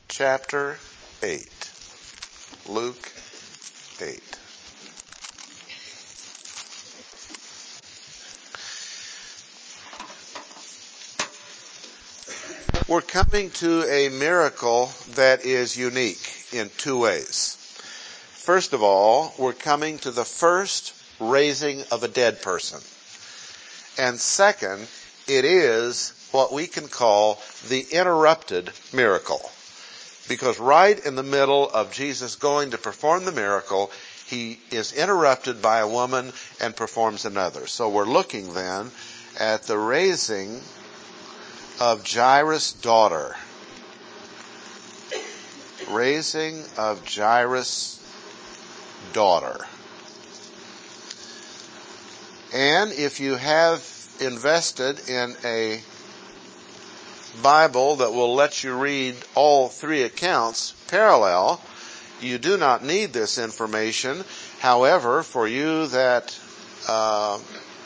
chapter 8. Luke 8. We're coming to a miracle that is unique in two ways. First of all, we're coming to the first raising of a dead person. And second, it is what we can call the interrupted miracle. Because right in the middle of Jesus going to perform the miracle, he is interrupted by a woman and performs another. So we're looking then at the raising of Jairus' daughter. Raising of Jairus' daughter. And if you have invested in a Bible that will let you read all three accounts parallel, you do not need this information. However, for you that are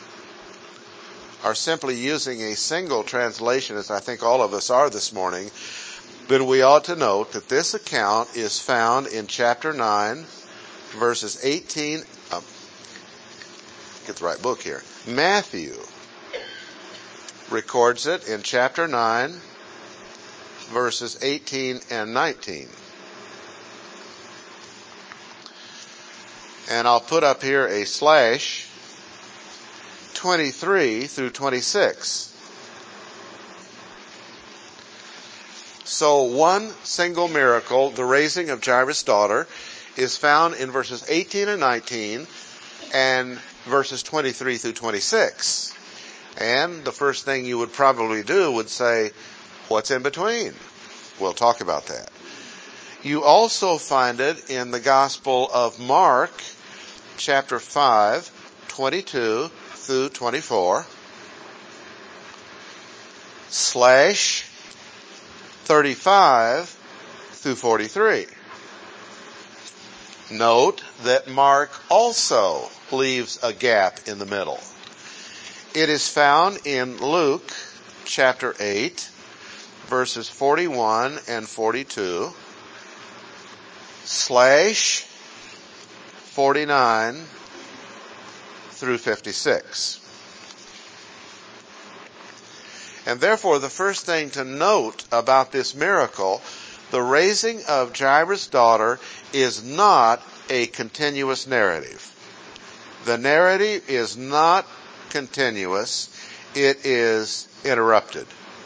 simply using a single translation, as I think all of us are this morning, then we ought to note that this account is found in chapter 9, verses 18. Get the right book here. Matthew records it in chapter 9, verses 18 and 19. And I'll put up here a slash 23 through 26. So one single miracle, the raising of Jairus' daughter, is found in verses 18 and 19 and verses 23 through 26. And the first thing you would probably do would say, what's in between? We'll talk about that. You also find it in the Gospel of Mark, chapter 5, 22 through 24, slash 35 through 43. Note that Mark also leaves a gap in the middle. It is found in Luke chapter 8, verses 41 and 42, slash 49 through 56. And therefore, the first thing to note about this miracle, the raising of Jairus' daughter, is not a continuous narrative. The narrative is not continuous. It is interrupted.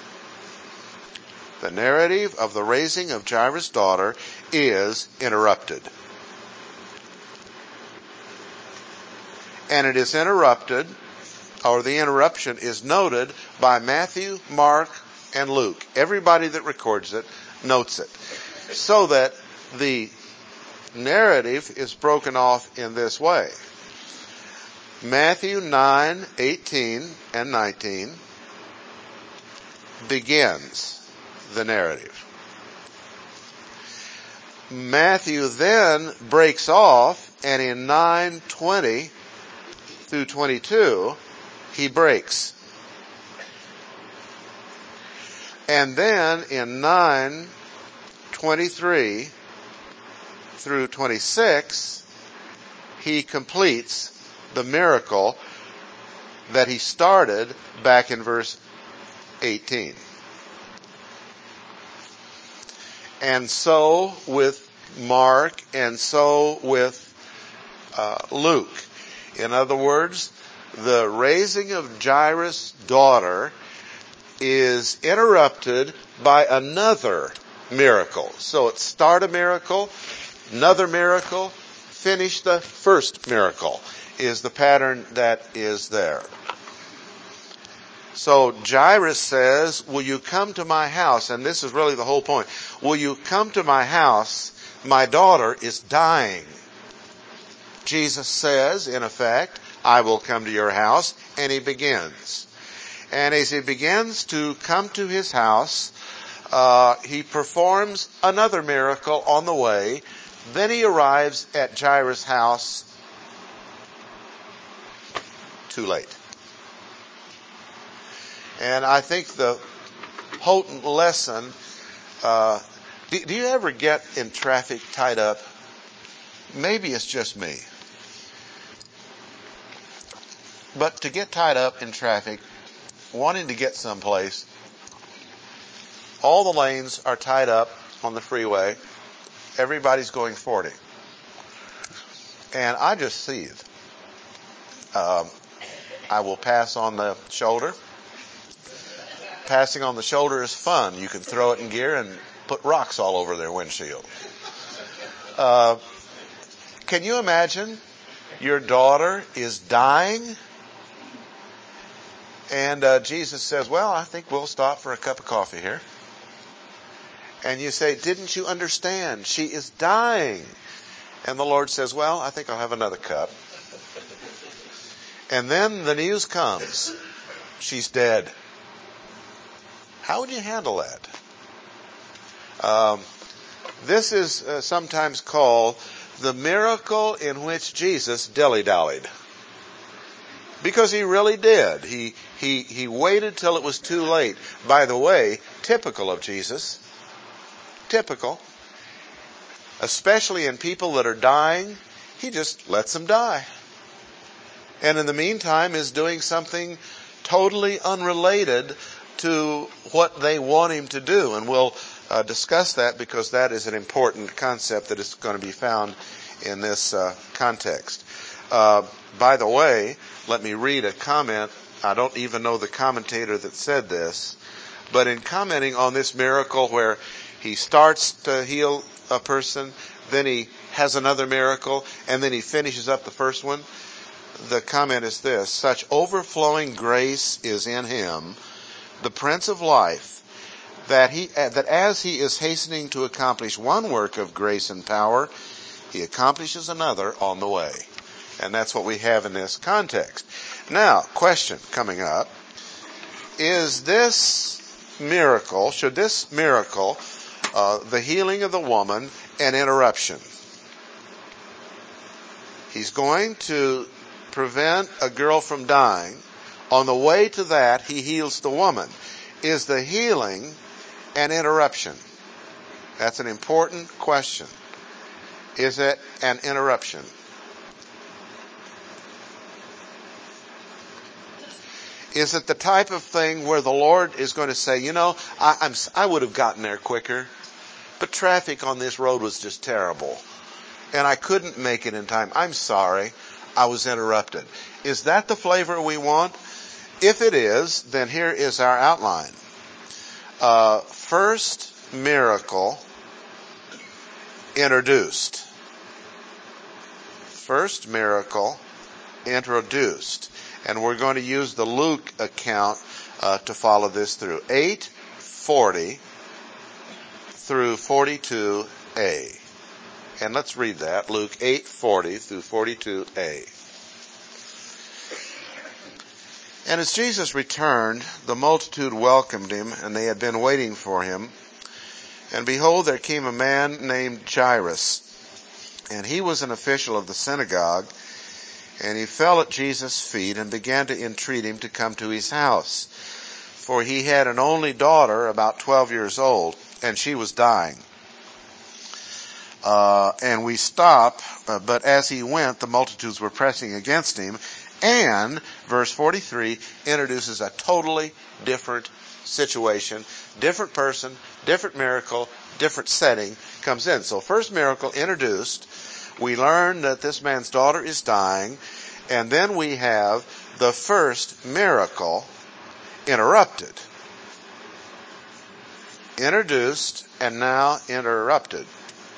The narrative of the raising of Jairus' daughter is interrupted. And it is interrupted, or the interruption is noted by Matthew, Mark, and Luke. Everybody that records it notes it. So that the narrative is broken off in this way. Matthew 9, 18 and 19 begins the narrative. Matthew then breaks off, and in 9:20 through 22, he breaks. And then in 9:23 through 26, he completes the miracle that he started back in verse 18. And so with Mark, and so with Luke. In other words, the raising of Jairus' daughter is interrupted by another miracle. So it start a miracle, another miracle, finish the first miracle is the pattern that is there. So Jairus says, will you come to my house? And this is really the whole point. Will you come to my house? My daughter is dying. Jesus says, in effect, I will come to your house. And he begins. And as he begins to come to his house, he performs another miracle on the way. Then he arrives at Jairus' house too late. And I think the potent lesson Do you ever get in traffic tied up? Maybe it's just me. But to get tied up in traffic, wanting to get someplace, all the lanes are tied up on the freeway. Everybody's going 40. And I just seethe. I will pass on the shoulder. Passing on the shoulder is fun. You can throw it in gear and put rocks all over their windshield. Can you imagine your daughter is dying? And Jesus says, well, I think we'll stop for a cup of coffee here. And you say, didn't you understand? She is dying. And the Lord says, well, I think I'll have another cup. And then the news comes. She's dead. How would you handle that? This is sometimes called the miracle in which Jesus dilly-dallied. Because he really did. He waited till it was too late. By the way, typical of Jesus. Typical. Especially in people that are dying, he just lets them die. And in the meantime is doing something totally unrelated to what they want him to do. And we'll discuss that because that is an important concept that is going to be found in this context. By the way, let me read a comment. I don't even know the commentator that said this, but in commenting on this miracle where he starts to heal a person, then he has another miracle, and then he finishes up the first one, the comment is this: such overflowing grace is in him, the Prince of Life, that as he is hastening to accomplish one work of grace and power, he accomplishes another on the way. And that's what we have in this context. Now, question coming up: is this miracle, should this miracle, the healing of the woman, an interruption? He's going to prevent a girl from dying. On the way to that, he heals the woman. Is the healing an interruption? That's an important question. Is it an interruption? Is it the type of thing where the Lord is going to say, you know, I would have gotten there quicker, but traffic on this road was just terrible, and I couldn't make it in time. I'm sorry, I was interrupted. Is that the flavor we want? If it is, then here is our outline. First miracle introduced. First miracle introduced. And we're going to use the Luke account to follow this through. 8:40 through 42a. And let's read that. Luke 8:40 through 42a. And as Jesus returned, the multitude welcomed him, and they had been waiting for him. And behold, there came a man named Jairus, and he was an official of the synagogue. And he fell at Jesus' feet and began to entreat him to come to his house. For he had an only daughter, about 12 years old, and she was dying. And we stop, but as he went, the multitudes were pressing against him. And, verse 43, introduces a totally different situation, different person, different miracle, different setting comes in. So first miracle introduced. We learn that this man's daughter is dying, and then we have the first miracle interrupted. Introduced and now interrupted.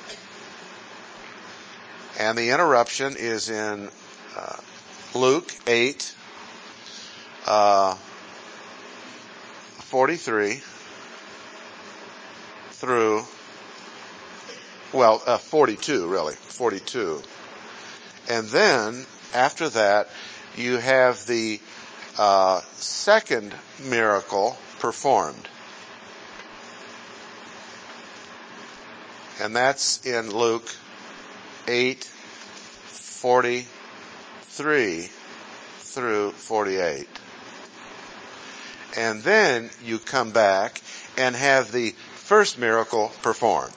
And the interruption is in Luke 8:43 through 42, really. 42. And then, after that, you have the second miracle performed. And that's in Luke 8:43 through 48. And then you come back and have the First miracle performed.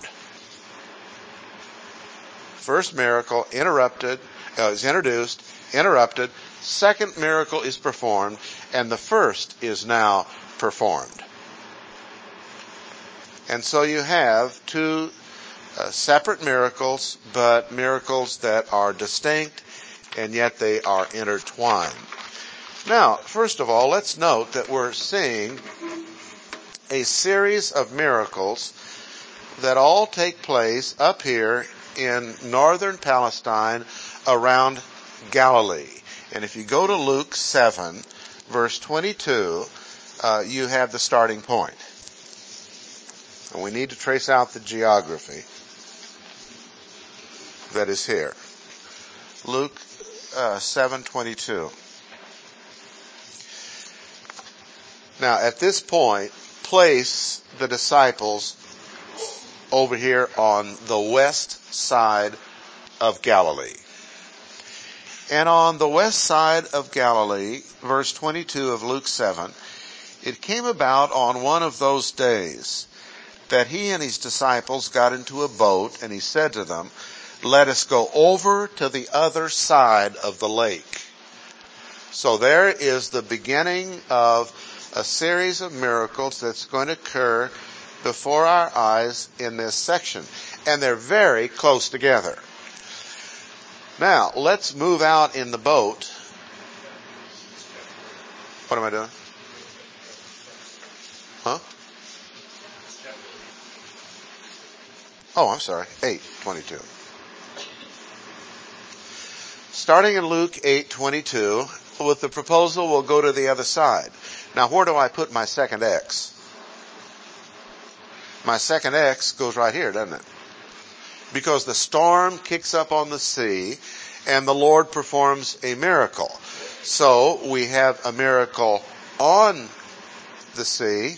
First miracle is introduced, interrupted. Second miracle is performed, and the first is now performed. And so you have two separate miracles, but miracles that are distinct, and yet they are intertwined. Now, first of all, let's note that we're seeing a series of miracles that all take place up here in northern Palestine around Galilee. And if you go to Luke 7, verse 22, you have the starting point. And we need to trace out the geography that is here. Luke 7:22. Now, at this point, place the disciples over here on the west side of Galilee. And on the west side of Galilee, verse 22 of Luke 7, it came about on one of those days that he and his disciples got into a boat, and he said to them, "Let us go over to the other side of the lake." So there is the beginning of a series of miracles that's going to occur before our eyes in this section. And they're very close together. Now, let's move out in the boat. What am I doing? Huh? Oh, I'm sorry. 8:22. Starting in Luke 8:22, with the proposal, we'll go to the other side. Now, where do I put my second X? My second X goes right here, doesn't it? Because the storm kicks up on the sea, and the Lord performs a miracle. So, we have a miracle on the sea.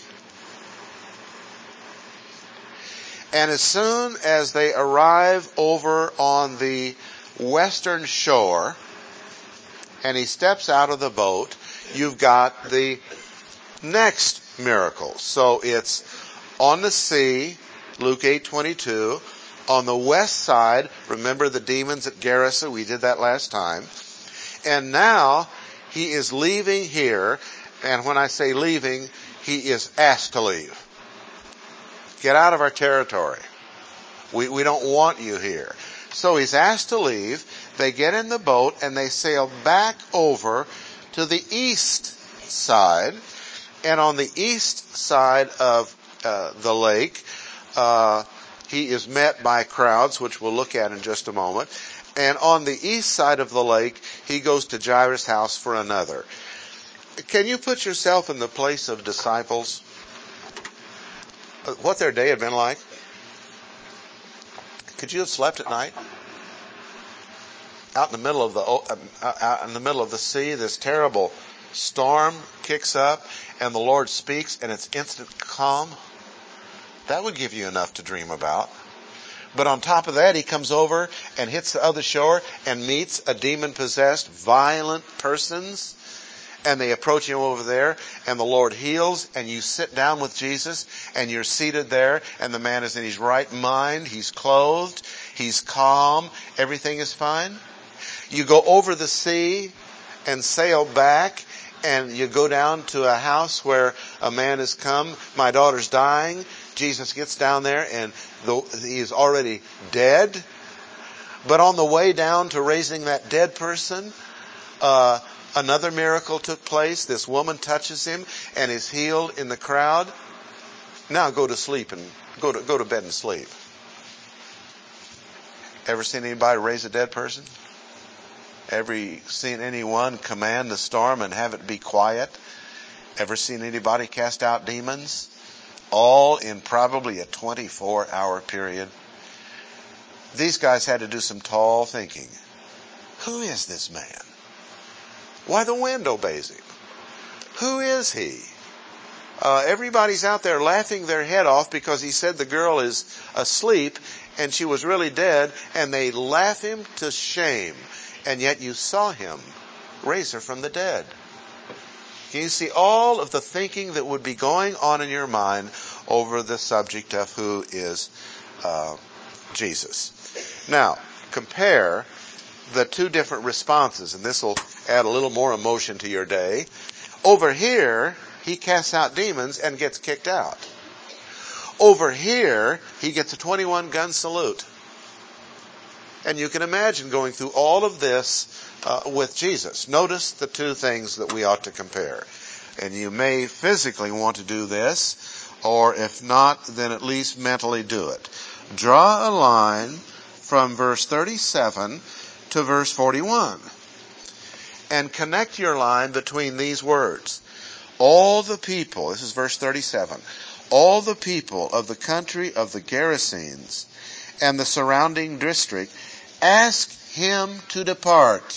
And as soon as they arrive over on the western shore, and he steps out of the boat, you've got the next miracle. So it's on the sea, Luke 8:22, on the west side, remember the demons at Gerasa, we did that last time. And now he is leaving here, and when I say leaving, he is asked to leave. Get out of our territory. We don't want you here. So he's asked to leave. They get in the boat and they sail back over to the east side. And on the east side of the lake, he is met by crowds, which we'll look at in just a moment. And on the east side of the lake, he goes to Jairus' house for another. Can you put yourself in the place of disciples? What their day had been like? Could you have slept at night? Out in the middle of the sea, this terrible storm kicks up, and the Lord speaks, and it's instant calm. That would give you enough to dream about. But on top of that, he comes over and hits the other shore and meets a demon-possessed, violent persons. And they approach him over there, and the Lord heals, and you sit down with Jesus, and you're seated there, and the man is in his right mind, he's clothed, he's calm, everything is fine. You go over the sea and sail back, and you go down to a house where a man has come, my daughter's dying. Jesus gets down there, and he is already dead. But on the way down to raising that dead person, another miracle took place. This woman touches him and is healed in the crowd. Now go to sleep and go to bed and sleep. Ever seen anybody raise a dead person? Ever seen anyone command the storm and have it be quiet? Ever seen anybody cast out demons? All in probably a 24-hour period. These guys had to do some tall thinking. Who is this man? Why the wind obeys him? Who is he? Everybody's out there laughing their head off because he said the girl is asleep and she was really dead, and they laugh him to shame. And yet you saw him raise her from the dead. Can you see all of the thinking that would be going on in your mind over the subject of who is Jesus. Now, compare the two different responses, and this will add a little more emotion to your day. Over here, he casts out demons and gets kicked out. Over here, he gets a 21-gun salute. And you can imagine going through all of this with Jesus. Notice the two things that we ought to compare. And you may physically want to do this, or if not, then at least mentally do it. Draw a line from verse 37 to verse 41. And connect your line between these words. All the people, this is verse 37, all the people of the country of the Gerasenes and the surrounding district asked him to depart.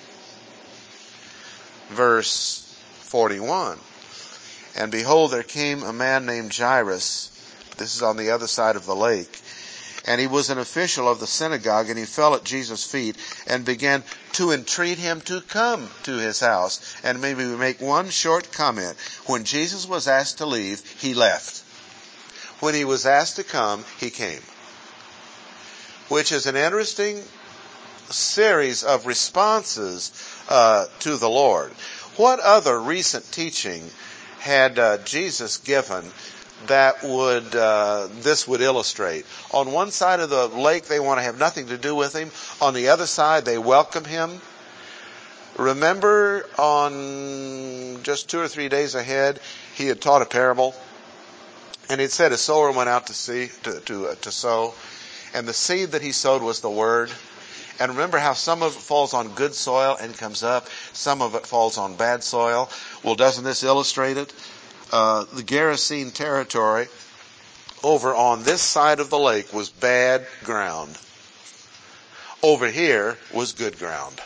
Verse 41. And behold, there came a man named Jairus. This is on the other side of the lake. And he was an official of the synagogue, and he fell at Jesus' feet and began to entreat him to come to his house. And maybe we make one short comment. When Jesus was asked to leave, he left. When he was asked to come, he came. Which is an interesting series of responses to the Lord. What other recent teaching had Jesus given that this would illustrate? On one side of the lake, they want to have nothing to do with him. On the other side, they welcome him. Remember, on just 2 or 3 days ahead, he had taught a parable, and he'd said a sower went out to sow, and the seed that he sowed was the word. And remember how some of it falls on good soil and comes up, some of it falls on bad soil. Well, doesn't this illustrate it? The Gerasene territory over on this side of the lake was bad ground. Over here was good ground.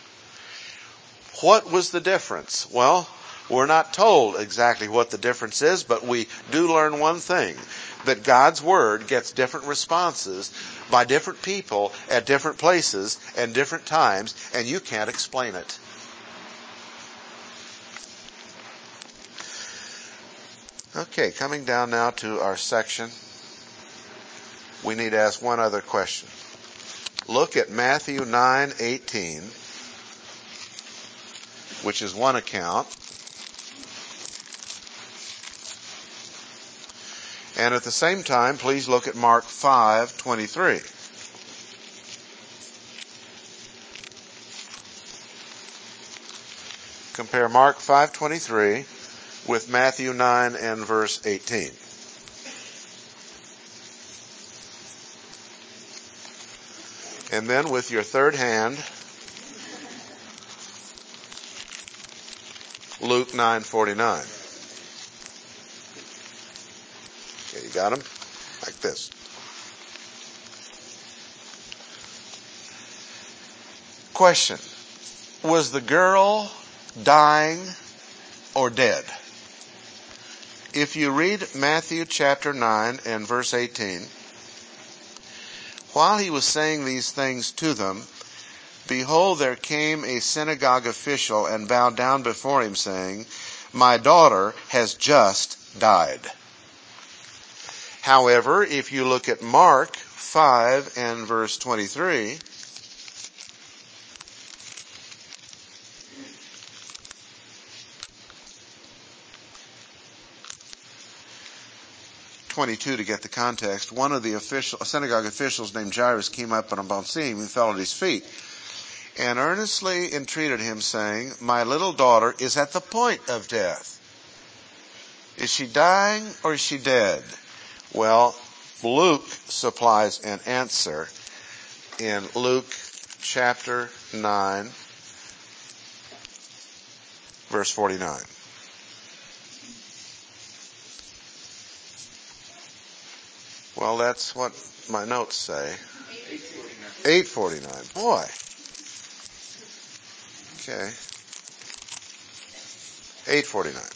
What was the difference? Well, we're not told exactly what the difference is, but we do learn one thing, that God's Word gets different responses by different people at different places and different times, and you can't explain it. Okay, coming down now to our section, we need to ask one other question. Look at Matthew 9:18, which is one account. And at the same time, please look at Mark 5:23. Compare Mark 5:23 with Matthew 9 and verse 18. And then with your third hand, Luke 9:49. Okay, you got them? Like this. Question. Was the girl dying or dead? If you read Matthew chapter 9 and verse 18, while he was saying these things to them, behold, there came a synagogue official and bowed down before him, saying, my daughter has just died. However, if you look at Mark 5 and verse 23, to get the context, one of the synagogue officials named Jairus came up upon seeing him and fell at his feet and earnestly entreated him, saying, my little daughter is at the point of death. Is she dying or is she dead? Well, Luke supplies an answer in Luke chapter 9, verse 49. Well, that's what my notes say. 8:49. Boy. Okay. 8:49.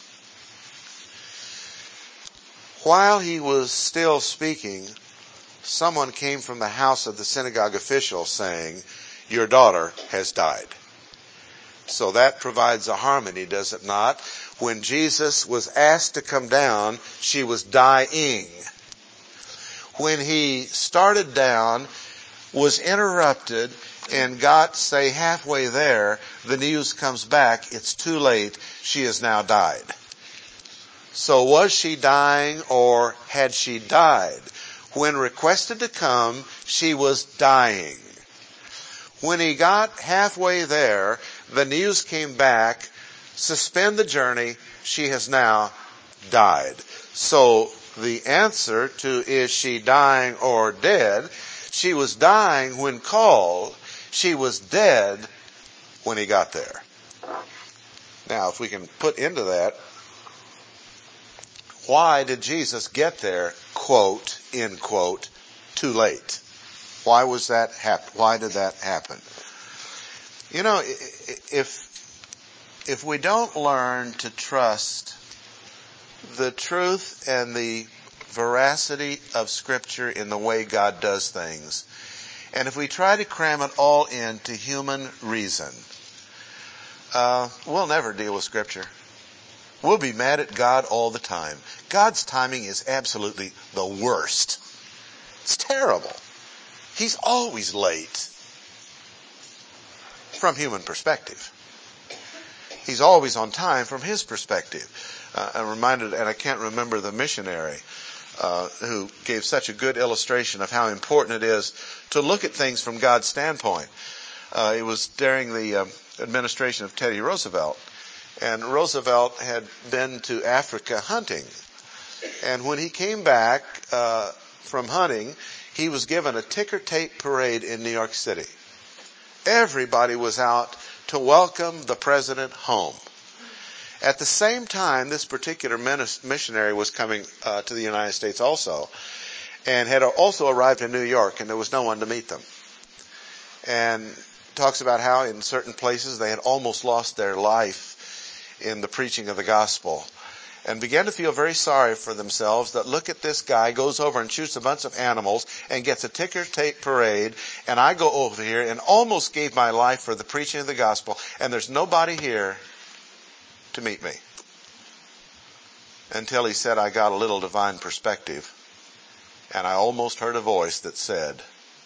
While he was still speaking, someone came from the house of the synagogue official saying, your daughter has died. So that provides a harmony, does it not? When Jesus was asked to come down, she was dying. When he started down, was interrupted, and got, say, halfway there, the news comes back, it's too late, she has now died. So was she dying, or had she died? When requested to come, she was dying. When he got halfway there, the news came back, suspend the journey, she has now died. So the answer to is she dying or dead, she was dying when called, she was dead when he got there. Now, if we can put into that, why did Jesus get there, quote, end quote, too late? Why was that happen? Why did that happen? You know, if we don't learn to trust the truth and the veracity of Scripture in the way God does things, and if we try to cram it all into human reason, we'll never deal with Scripture. We'll be mad at God all the time. God's timing is absolutely the worst. It's terrible. He's always late from human perspective. He's always on time from his perspective. I'm reminded, and I can't remember the missionary who gave such a good illustration of how important it is to look at things from God's standpoint. It was during the administration of Teddy Roosevelt. And Roosevelt had been to Africa hunting. And when he came back from hunting, he was given a ticker tape parade in New York City. Everybody was out to welcome the president home. At the same time, this particular missionary was coming to the United States also, and had also arrived in New York, and there was no one to meet them. And talks about how in certain places they had almost lost their life in the preaching of the gospel, and began to feel very sorry for themselves that look at this guy goes over and shoots a bunch of animals and gets a ticker tape parade, and I go over here and almost gave my life for the preaching of the gospel, and there's nobody here to meet me. Until he said, I got a little divine perspective, and I almost heard a voice that said,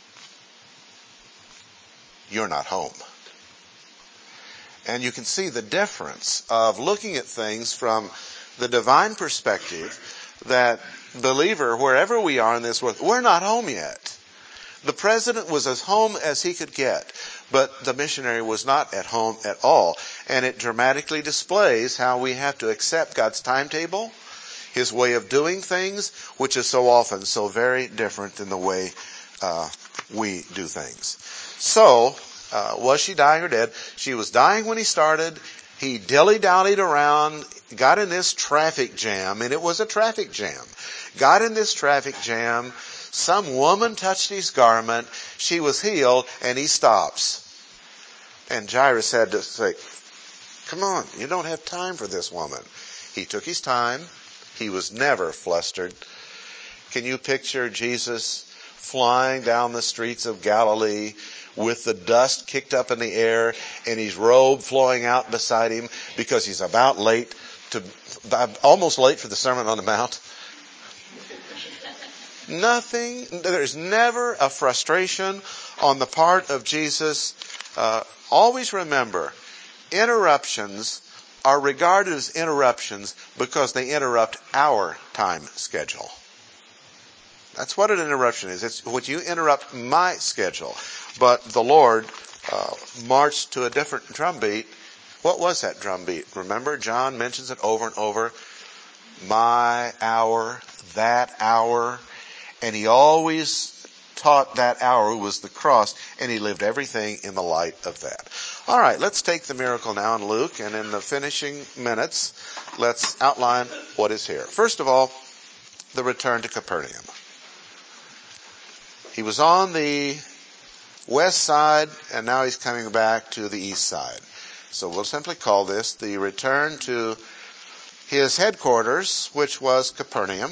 you're not home. And you can see the difference of looking at things from the divine perspective, that believer, wherever we are in this world, we're not home yet. The president was as home as he could get, but the missionary was not at home at all. And it dramatically displays how we have to accept God's timetable, his way of doing things, which is so often so very different than the way we do things. So, was she dying or dead? She was dying when he started. He dilly-dallied around, got in this traffic jam, and it was a traffic jam. Got in this traffic jam. Some woman touched his garment. She was healed, and he stops. And Jairus had to say, come on, you don't have time for this woman. He took his time. He was never flustered. Can you picture Jesus flying down the streets of Galilee with the dust kicked up in the air and his robe flowing out beside him because he's almost late for the Sermon on the Mount? Nothing, there's never a frustration on the part of Jesus. Always remember, interruptions are regarded as interruptions because they interrupt our time schedule. That's what an interruption is. It's when you interrupt my schedule. But the Lord marched to a different drum beat. What was that drum beat? Remember, John mentions it over and over. My hour, that hour. And he always taught that hour was the cross, and he lived everything in the light of that. All right, let's take the miracle now in Luke, and in the finishing minutes, let's outline what is here. First of all, the return to Capernaum. He was on the west side, and now he's coming back to the east side. So we'll simply call this the return to his headquarters, which was Capernaum,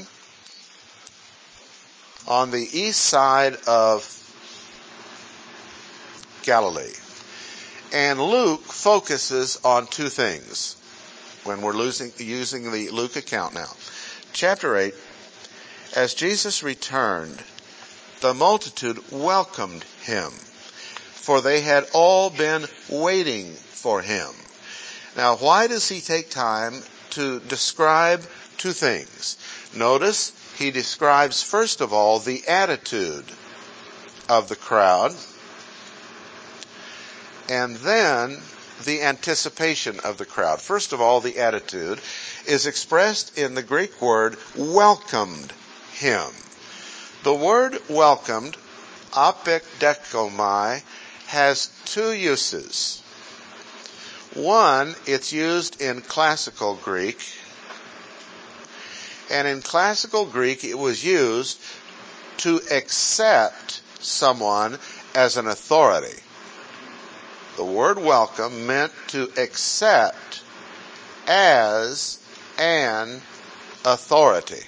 on the east side of Galilee. And Luke focuses on two things when we're using the Luke account now. Chapter 8, as Jesus returned, the multitude welcomed him, for they had all been waiting for him. Now, why does he take time to describe two things? Notice he describes, first of all, the attitude of the crowd, and then the anticipation of the crowd. First of all, the attitude is expressed in the Greek word welcomed him. The word welcomed, apekdekomai, has two uses. One, it's used in classical Greek. And in classical Greek, it was used to accept someone as an authority. The word welcome meant to accept as an authority.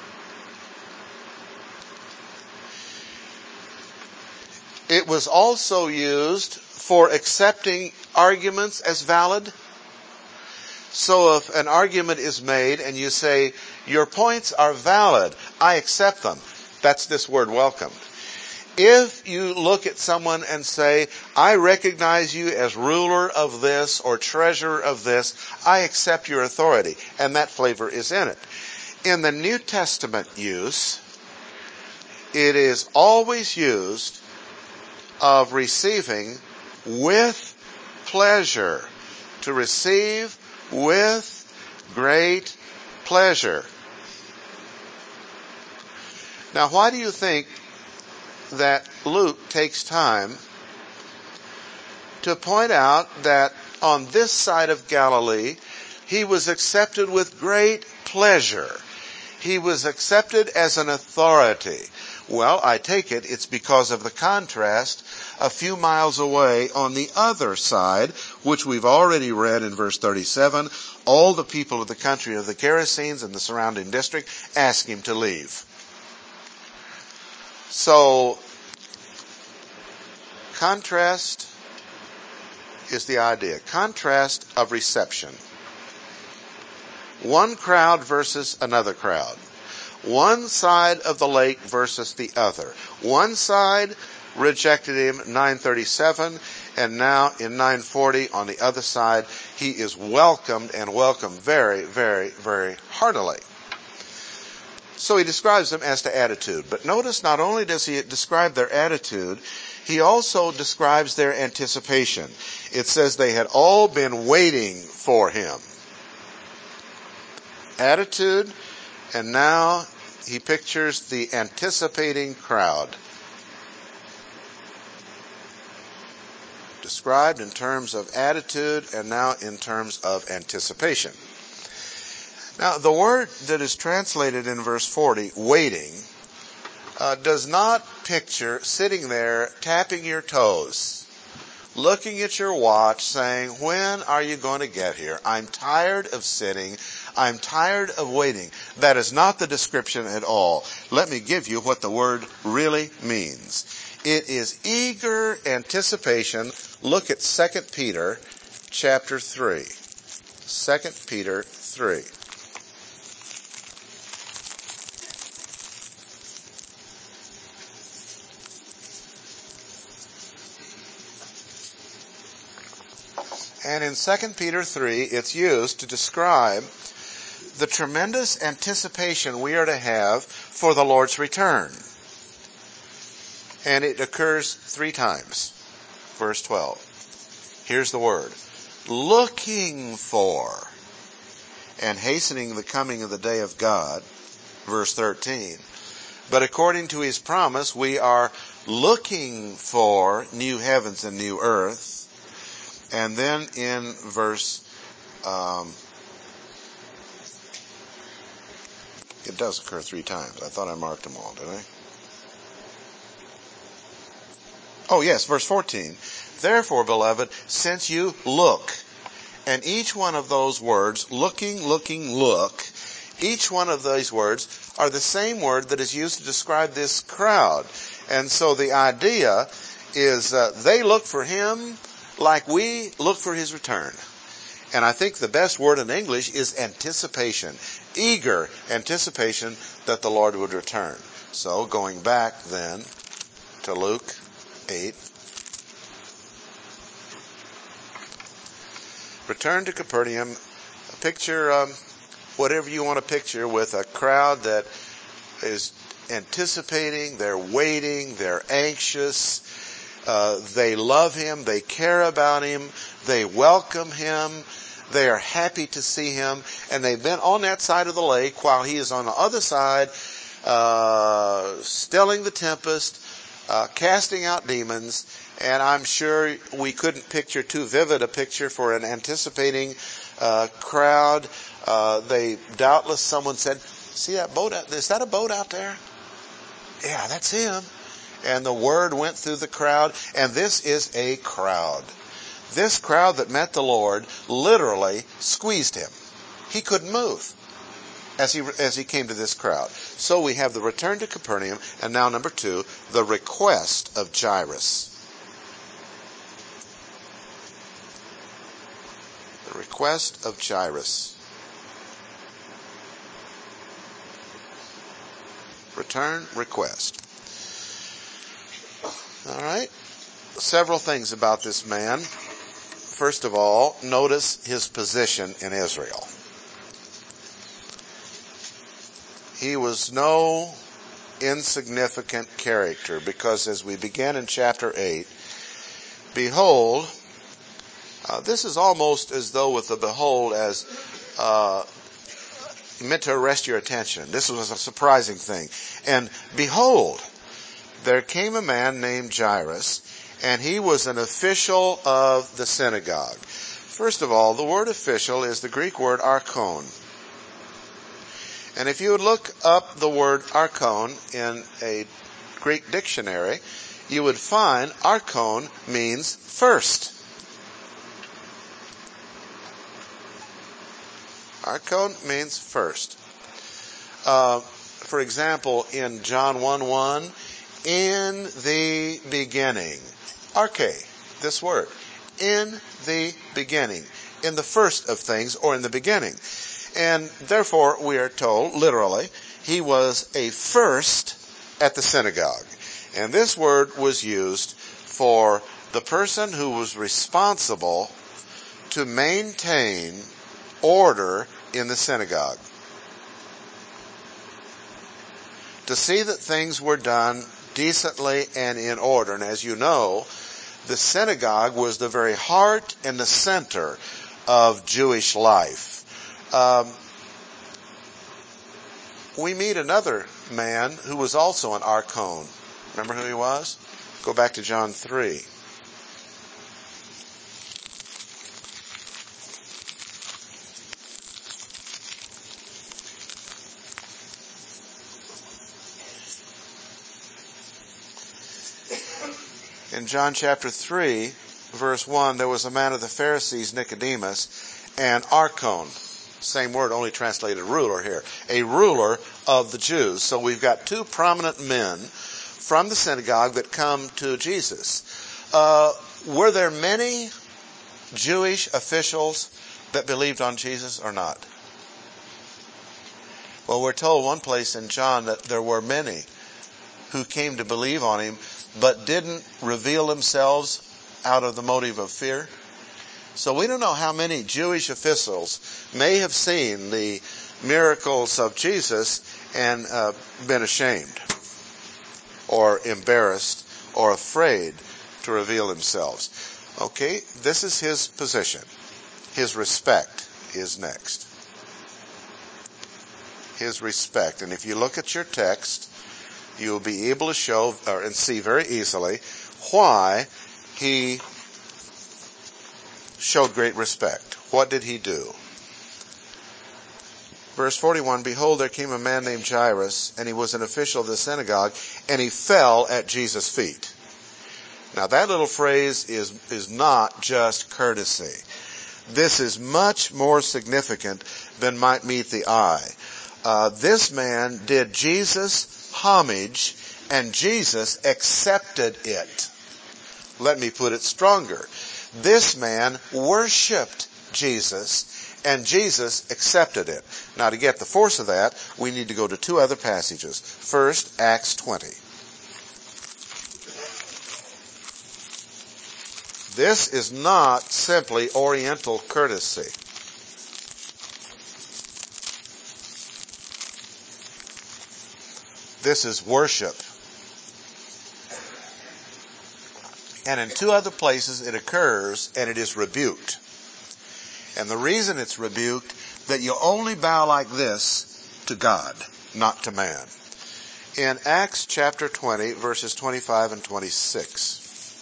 It was also used for accepting arguments as valid. So if an argument is made and you say, your points are valid, I accept them. That's this word welcomed. If you look at someone and say, I recognize you as ruler of this or treasurer of this, I accept your authority, and that flavor is in it. In the New Testament use, it is always used of receiving with pleasure, to receive with great pleasure. Now, why do you think that Luke takes time to point out that on this side of Galilee, he was accepted with great pleasure? He was accepted as an authority. Well, I take it's because of the contrast a few miles away on the other side, which we've already read in verse 37. All the people of the country of the Gerasenes and the surrounding district asked him to leave. So, contrast is the idea. Contrast of reception. One crowd versus another crowd. One side of the lake versus the other. One side rejected him, 937, and now in 940 on the other side, he is welcomed and welcomed very, very, very heartily. So he describes them as to attitude. But notice not only does he describe their attitude, he also describes their anticipation. It says they had all been waiting for him. Attitude, and now he pictures the anticipating crowd. Described in terms of attitude and now in terms of anticipation. Now, the word that is translated in verse 40, waiting, does not picture sitting there tapping your toes, looking at your watch saying, when are you going to get here? I'm tired of sitting. I'm tired of waiting. That is not the description at all. Let me give you what the word really means. It is eager anticipation. Look at 2 Peter chapter 3. 2 Peter 3. And in 2 Peter 3, it's used to describe the tremendous anticipation we are to have for the Lord's return. And it occurs 3 times. Verse 12. Here's the word. Looking for and hastening the coming of the day of God. Verse 13. But according to his promise, we are looking for new heavens and new earth. And then in verse, it does occur 3 times. I thought I marked them all, did I? Oh yes, verse 14. Therefore, beloved, since you look, and each one of those words, looking, look, each one of those words are the same word that is used to describe this crowd. And so the idea is they look for him, like we look for his return. And I think the best word in English is anticipation. Eager anticipation that the Lord would return. So going back then to Luke 8. Return to Capernaum. Picture whatever you want to picture with a crowd that is anticipating, they're waiting, they're anxious, they love him, they care about him, they welcome him, they are happy to see him, and they've been on that side of the lake while he is on the other side, stilling the tempest, casting out demons, and I'm sure we couldn't picture too vivid a picture for an anticipating crowd. Doubtless someone said, see that boat out, is that a boat out there? Yeah, that's him. And the word went through the crowd, and this is a crowd. This crowd that met the Lord literally squeezed him. He couldn't move as he came to this crowd. So we have the return to Capernaum, and now number 2, the request of Jairus. The request of Jairus. Return, request. All right. Several things about this man. First of all, notice his position in Israel. He was no insignificant character, because as we begin in chapter 8, behold, this is almost as though with the behold as meant to arrest your attention. This was a surprising thing. And behold, there came a man named Jairus, and he was an official of the synagogue. First of all, the word official is the Greek word archon. And if you would look up the word archon in a Greek dictionary, you would find archon means first. Archon means first. For example, in John 1:1, in the beginning. Arche, this word. In the beginning. In the first of things, or in the beginning. And therefore, we are told, literally, he was a first at the synagogue. And this word was used for the person who was responsible to maintain order in the synagogue. To see that things were done decently and in order. And as you know, the synagogue was the very heart and the center of Jewish life. We meet another man who was also an archon. Remember who he was? Go back to John 3. In John chapter 3, verse 1, there was a man of the Pharisees, Nicodemus, an archon. Same word, only translated ruler here. A ruler of the Jews. So we've got two prominent men from the synagogue that come to Jesus. Were there many Jewish officials that believed on Jesus or not? Well, we're told one place in John that there were many who came to believe on him, but didn't reveal themselves out of the motive of fear. So we don't know how many Jewish officials may have seen the miracles of Jesus and been ashamed or embarrassed or afraid to reveal themselves. Okay, this is his position. His respect is next. His respect. And if you look at your text, you'll be able to show and see very easily why he showed great respect. What did he do? Verse 41, behold, there came a man named Jairus, and he was an official of the synagogue, and he fell at Jesus' feet. Now that little phrase is not just courtesy. This is much more significant than might meet the eye. This man did Jesus homage, and Jesus accepted it. Let me put it stronger. This man worshiped Jesus, and Jesus accepted it. Now, to get the force of that, we need to go to two other passages. First, Acts 20. This is not simply Oriental courtesy. This is worship. And in two other places it occurs, and it is rebuked. And the reason it's rebuked, that you only bow like this to God, not to man. In Acts chapter 20, verses 25 and 26.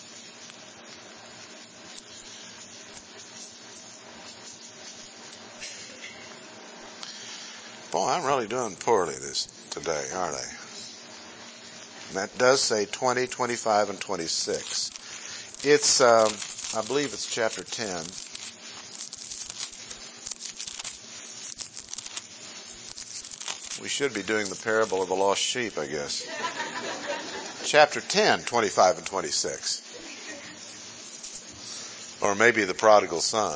Boy, I'm really doing poorly today, aren't I? And that does say 20, 25, and 26. It's, I believe it's chapter 10. We should be doing the parable of the lost sheep, I guess. Chapter 10, 25 and 26. Or maybe the prodigal son.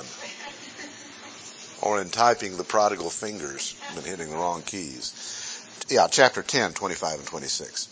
Or in typing, the prodigal fingers. I've been hitting the wrong keys. Yeah, chapter 10, 25 and 26.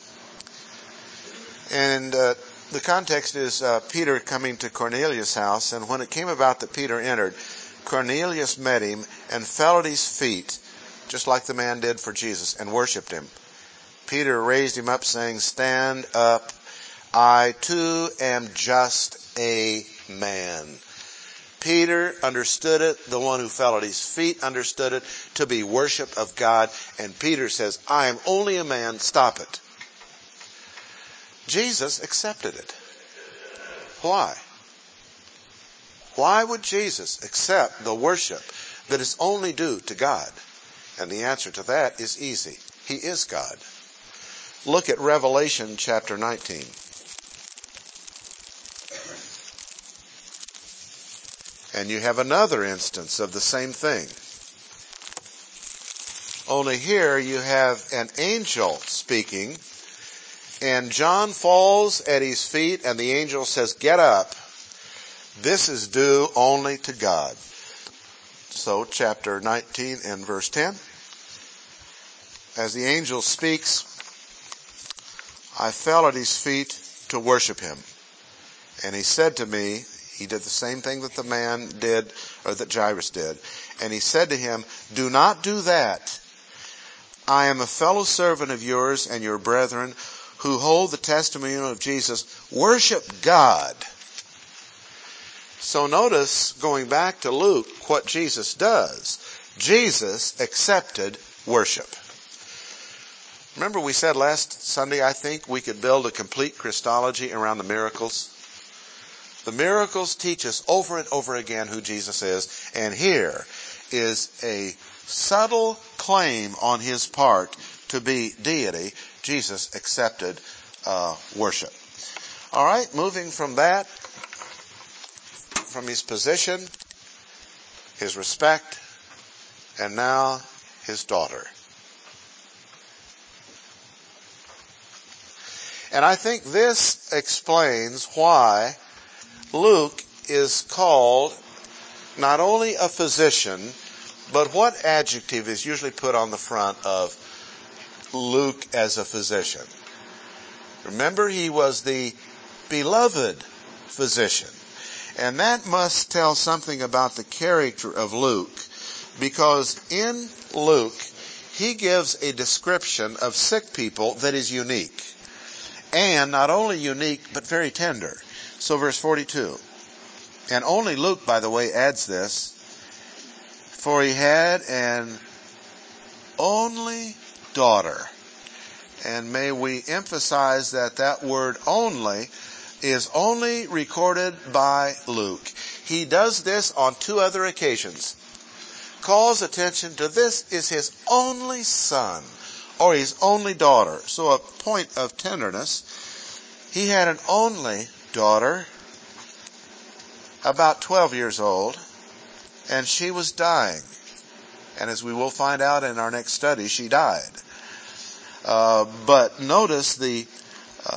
And the context is Peter coming to Cornelius' house, and when it came about that Peter entered, Cornelius met him and fell at his feet, just like the man did for Jesus, and worshipped him. Peter raised him up, saying, "Stand up, I too am just a man." Peter understood it. The one who fell at his feet understood it to be worship of God. And Peter says, "I am only a man. Stop it." Jesus accepted it. Why? Why would Jesus accept the worship that is only due to God? And the answer to that is easy. He is God. Look at Revelation chapter 19. And you have another instance of the same thing. Only here you have an angel speaking, and John falls at his feet, and the angel says, "Get up. This is due only to God." So, chapter 19 and verse 10. As the angel speaks, I fell at his feet to worship him. And he said to me, he did the same thing that the man did, or that Jairus did. And he said to him, "Do not do that. I am a fellow servant of yours and your brethren who hold the testimony of Jesus. Worship God." So notice, going back to Luke, what Jesus does. Jesus accepted worship. Remember we said last Sunday, I think, we could build a complete Christology around the miracles? The miracles teach us over and over again who Jesus is. And here is a subtle claim on his part to be deity. Jesus accepted worship. All right, moving from that, from his position, his respect, and now his daughter. And I think this explains why Luke is called not only a physician, but what adjective is usually put on the front of Luke as a physician? Remember, he was the beloved physician. And that must tell something about the character of Luke, because in Luke, he gives a description of sick people that is unique. And not only unique, but very tender. So verse 42. And only Luke, by the way, adds this. For he had an only daughter. And may we emphasize that that word only is only recorded by Luke. He does this on two other occasions. Calls attention to this is his only son or his only daughter. So a point of tenderness. He had an only daughter, about 12 years old, and she was dying. And as we will find out in our next study, she died. But notice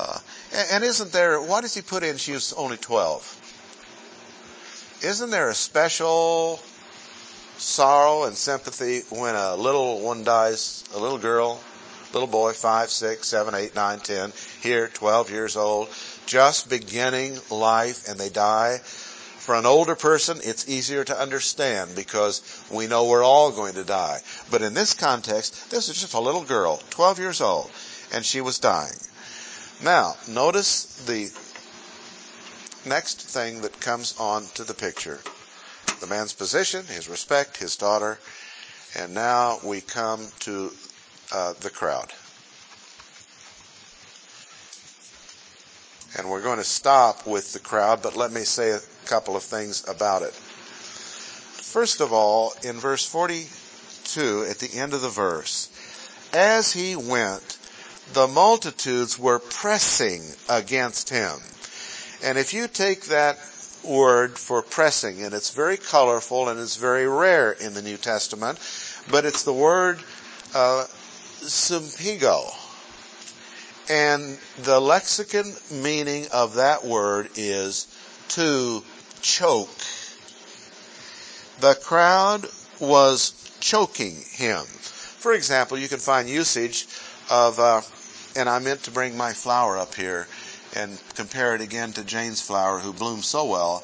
And isn't there, why does he put in she was only 12? Isn't there a special sorrow and sympathy when a little one dies, a little girl, little boy, 5, 6, 7, 8, 9, 10, here, 12 years old, just beginning life, and they die? For an older person, it's easier to understand because we know we're all going to die. But in this context, this is just a little girl, 12 years old, and she was dying. Now, notice the next thing that comes on to the picture. The man's position, his respect, his daughter, and now we come to the crowd. And we're going to stop with the crowd, but let me say a couple of things about it. First of all, in verse 42, at the end of the verse, as he went, the multitudes were pressing against him. And if you take that word for pressing, and it's very colorful and it's very rare in the New Testament, but it's the word sympigo. And the lexicon meaning of that word is to choke. The crowd was choking him. For example, you can find usage of, and I meant to bring my flower up here and compare it again to Jane's flower, who bloomed so well.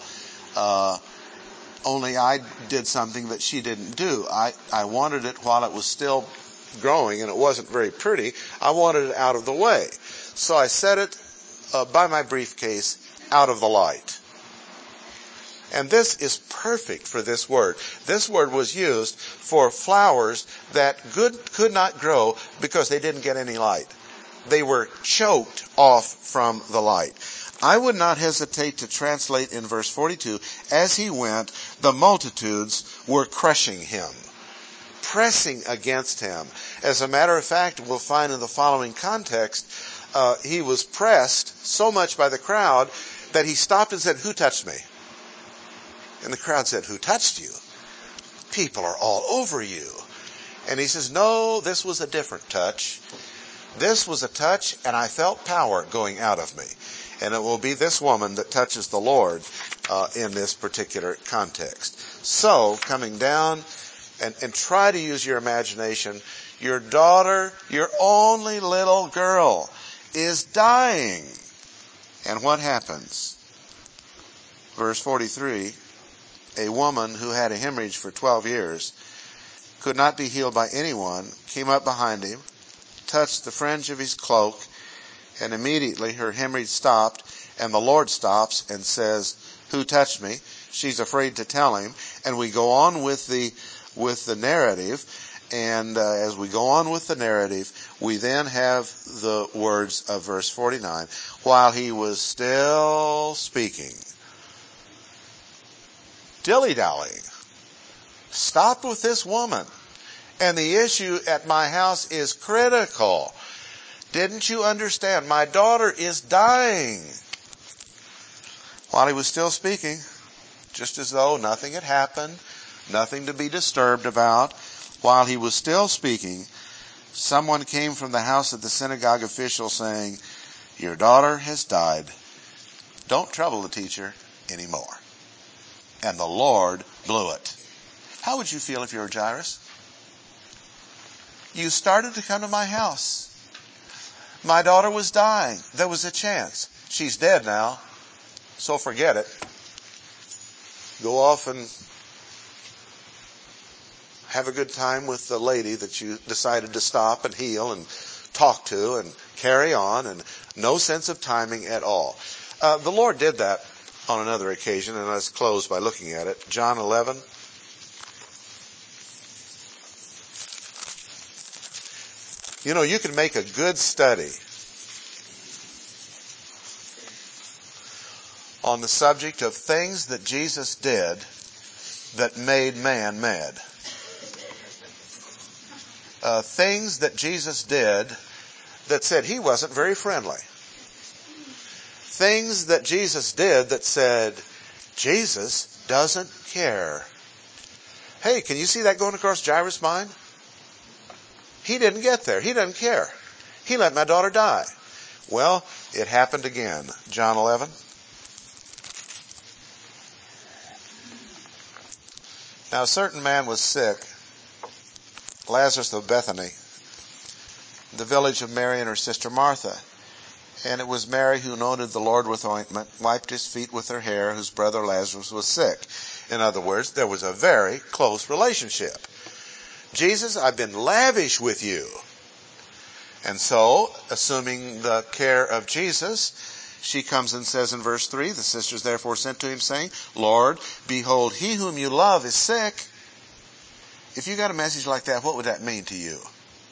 Only I did something that she didn't do. I wanted it while it was still growing, and it wasn't very pretty. I wanted it out of the way. So I set it by my briefcase out of the light. And this is perfect for this word. This word was used for flowers that could not grow because they didn't get any light. They were choked off from the light. I would not hesitate to translate in verse 42, as he went, the multitudes were crushing him, pressing against him. As a matter of fact, we'll find in the following context, he was pressed so much by the crowd that he stopped and said, "Who touched me?" And the crowd said, "Who touched you? People are all over you." And he says, "No, this was a different touch. This was a touch, and I felt power going out of me." And it will be this woman that touches the Lord in this particular context. So, coming down, and try to use your imagination. Your daughter, your only little girl, is dying. And what happens? Verse 43, a woman who had a hemorrhage for 12 years, could not be healed by anyone, came up behind him, touched the fringe of his cloak, and immediately her hemorrhage stopped, and the Lord stops and says, "Who touched me?" She's afraid to tell him, and we go on with the narrative, and as we go on with the narrative, we then have the words of verse 49, while he was still speaking. Dilly-dallying. Stop with this woman. And the issue at my house is critical. Didn't you understand? My daughter is dying. While he was still speaking, just as though nothing had happened, nothing to be disturbed about, while he was still speaking, someone came from the house of the synagogue official saying, "Your daughter has died. Don't trouble the teacher anymore." And the Lord blew it. How would you feel if you were Jairus? You started to come to my house. My daughter was dying. There was a chance. She's dead now, so forget it. Go off and have a good time with the lady that you decided to stop and heal and talk to and carry on, and no sense of timing at all. The Lord did that on another occasion, and let's close by looking at it. John 11. You know, you can make a good study on the subject of things that Jesus did that made man mad. Things that Jesus did that said he wasn't very friendly. Things that Jesus did that said, Jesus doesn't care. Hey, can you see that going across Jairus' mind? He didn't get there. He doesn't care. He let my daughter die. Well, It happened again. John 11. Now a certain man was sick, Lazarus of Bethany, the village of Mary and her sister Martha. And it was Mary who anointed the Lord with ointment, wiped his feet with her hair, whose brother Lazarus was sick. In other words, there was a very close relationship. Jesus, I've been lavish with you. And so, assuming the care of Jesus, she comes and says in verse 3, the sisters therefore sent to him saying, Lord, behold, he whom you love is sick. If you got a message like that, what would that mean to you?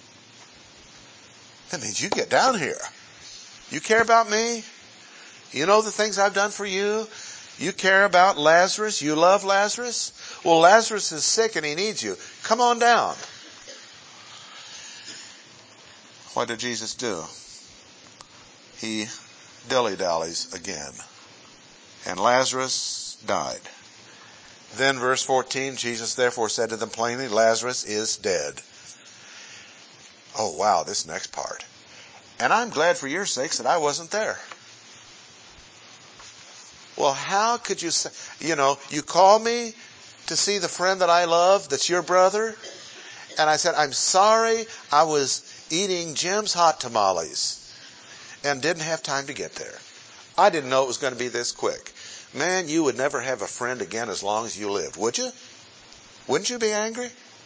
That means you get down here. You care about me? You know the things I've done for you? You care about Lazarus? You love Lazarus? Well, Lazarus is sick and he needs you. Come on down. What did Jesus do? He dilly-dallies again. And Lazarus died. Then verse 14, Jesus therefore said to them plainly, Lazarus is dead. Oh wow, this next part. And I'm glad for your sakes that I wasn't there. Well, how could you say, you call me to see the friend that I love, that's your brother? And I said, I'm sorry, I was eating Jim's hot tamales and didn't have time to get there. I didn't know it was going to be this quick. Man, you would never have a friend again as long as you lived, would you? Wouldn't you be angry?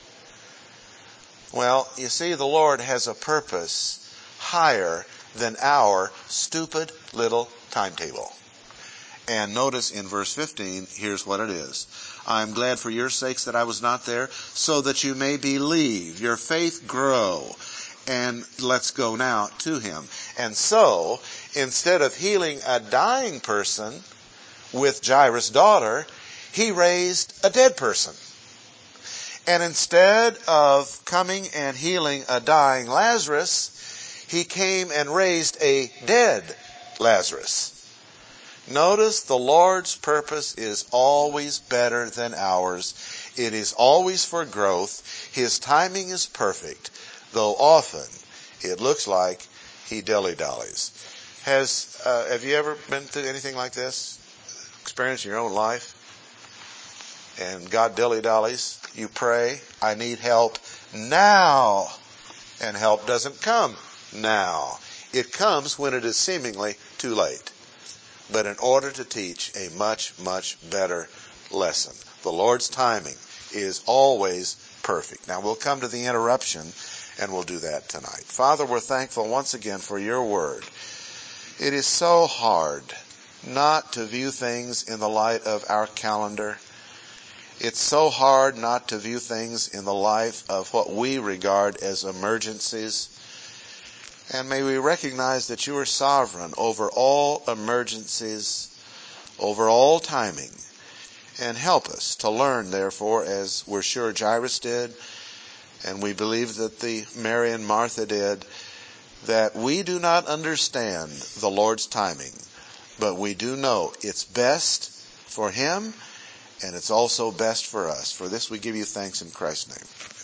Well, you see, the Lord has a purpose higher than our stupid little timetable. And notice in verse 15, here's what it is. I am glad for your sakes that I was not there, so that you may believe, your faith grow. And let's go now to him. And so, instead of healing a dying person with Jairus' daughter, he raised a dead person. And instead of coming and healing a dying Lazarus, he came and raised a dead Lazarus. Notice the Lord's purpose is always better than ours. It is always for growth. His timing is perfect, though often it looks like he dilly-dallies. Have you ever been through anything like this? Experience in your own life? And God dilly-dallies. You pray, I need help now. And help doesn't come now. It comes when it is seemingly too late. But in order to teach a much, much better lesson. The Lord's timing is always perfect. Now we'll come to the interruption and we'll do that tonight. Father, we're thankful once again for your word. It is so hard not to view things in the light of our calendar. It's so hard not to view things in the light of what we regard as emergencies. And may we recognize that you are sovereign over all emergencies, over all timing. And help us to learn, therefore, as we're sure Jairus did, and we believe that the Mary and Martha did, that we do not understand the Lord's timing, but we do know it's best for him, and it's also best for us. For this we give you thanks in Christ's name.